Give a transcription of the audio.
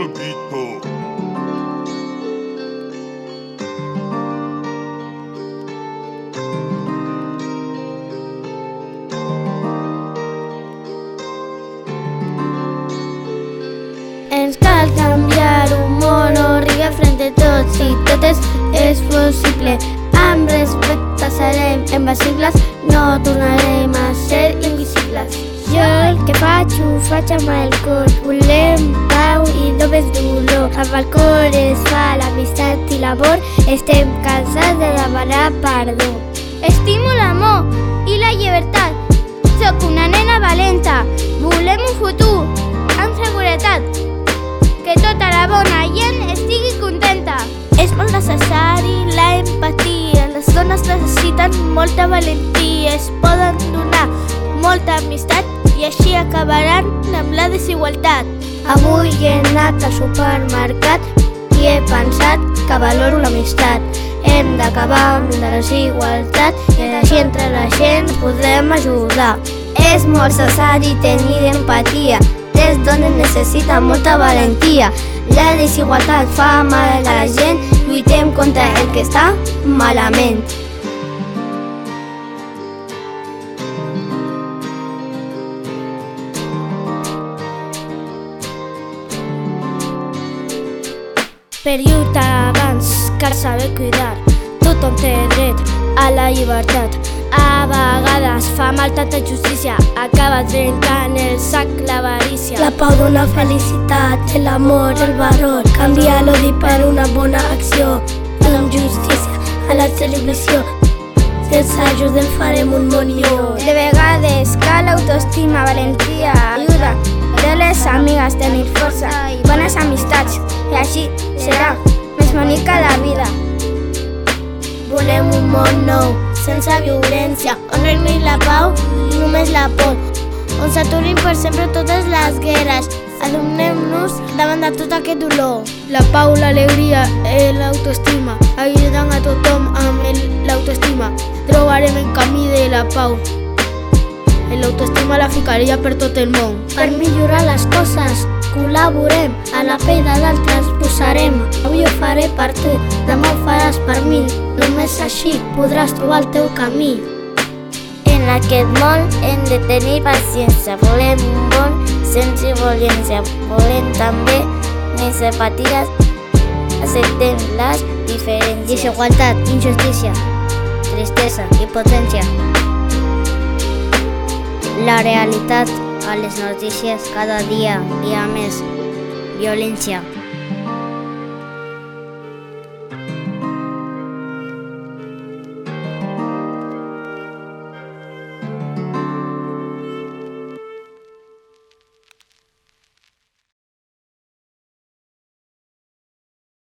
Repito. Ens cal canviar un món on riga frente a tots i totes és possible. Amb respecte serem invencibles, no tornarem a ser invisibles. Jo el que faig ho faig amb el cor, volem pau i no més dolor. Amb el cor es fa l'amistat i l'amor, estem cansats de demanar perdó. Estimo l'amor i la llibertat, sóc una nena valenta, volem un futur amb seguretat, que tota la bona gent estigui contenta. És molt necessari la empatia, les dones necessiten molta valentia, es poden donar molta amistat i així acabaran amb la desigualtat. Avui he anat al supermercat i he pensat que valoro l'amistat. Hem d'acabar amb la desigualtat i així entre la gent podrem ajudar. És molt necessari tenir empatia, les dones necessiten molta valentia. La desigualtat fa mal a la gent, lluitem contra el que està malament. Per lluitar abans cal saber cuidar, tothom té dret a la llibertat. A vegades fa mal tanta justícia, acaba trencant el sac l'avarícia. La pau dona felicitat, l'amor, el valor, canvia l'odi per una bona acció. Amb justícia a la televisió, sense ajuda en farem un món millor. De vegades cal autoestima, valentia, ajuda de les amigues, tenir força i bones amistats, i així serà més bonica la vida. Volem un món nou, sense violència, on regni la pau i només la por, on s'aturin per sempre totes les guerres. Adonem-nos davant de tot aquest dolor. La pau, l'alegria i l'autoestima, ajudant a tothom amb l'autoestima. Trobarem el camí de la pau. L'autoestima la ficaria per tot el món. Per millorar les coses, col·laborem, a la pell de d'altres posarem. Avui ho faré per tu, demà ho faràs per mi. Només així podràs trobar el teu camí. En aquest món hem de tenir paciència, volem un món sense violència, volem també més empaties, acceptem les diferències. Desigualtat, injustícia, tristesa, impotència. La realitat a les notícies cada dia hi ha més violència.